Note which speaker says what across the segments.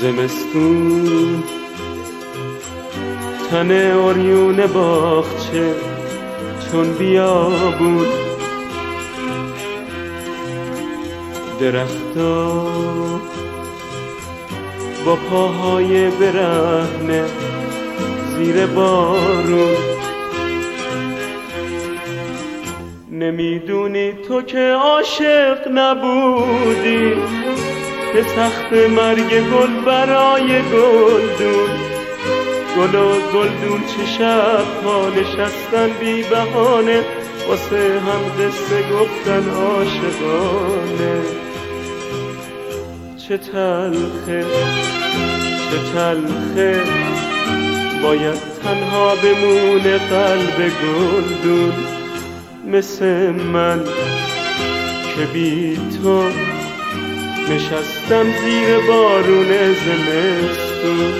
Speaker 1: زمستون تن عریون باغچه چون بیابون، درختا با پاهای برهنه زیر بارون. نمیدونی تو که عاشق نبودی که تخت مرگ گل برای گلدون، گل و گلدون چه شب‌ها نشستن بی بهانه واسه هم قصه گفتن عاشقانه. چه تلخه چه تلخه باید تنها بمونه قلب گلدون، مثل من که بی تو نشستم زیر بارون زمستون.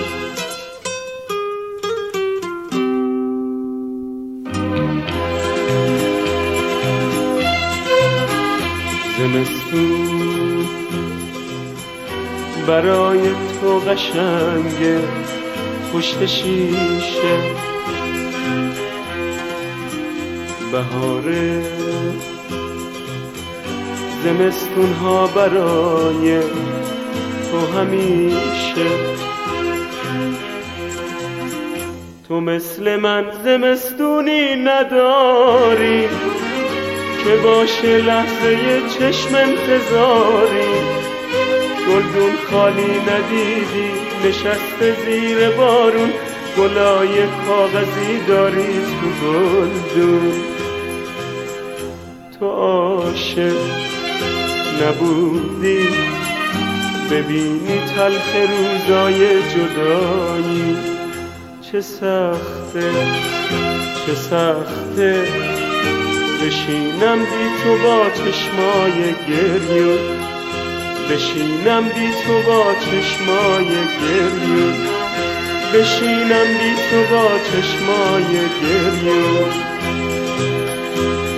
Speaker 1: زمستون برای تو قشنگه پشت شیشه، بهاره زمستون ها برای تو همیشه. تو مثل من زمستونی نداری که باشه لحظه چشم انتظاری، گلدون خالی ندیدی نشسته زیر بارون، گلای کاغذی داری تو گلدون. تو عاشق نبودی ببینی تلخ روزای جدایی، چه سخته چه سخته بشینم بی تو با چشمای گریون، بشینم بی تو با چشمای گریون، بشینم بی تو با چشمای گریون.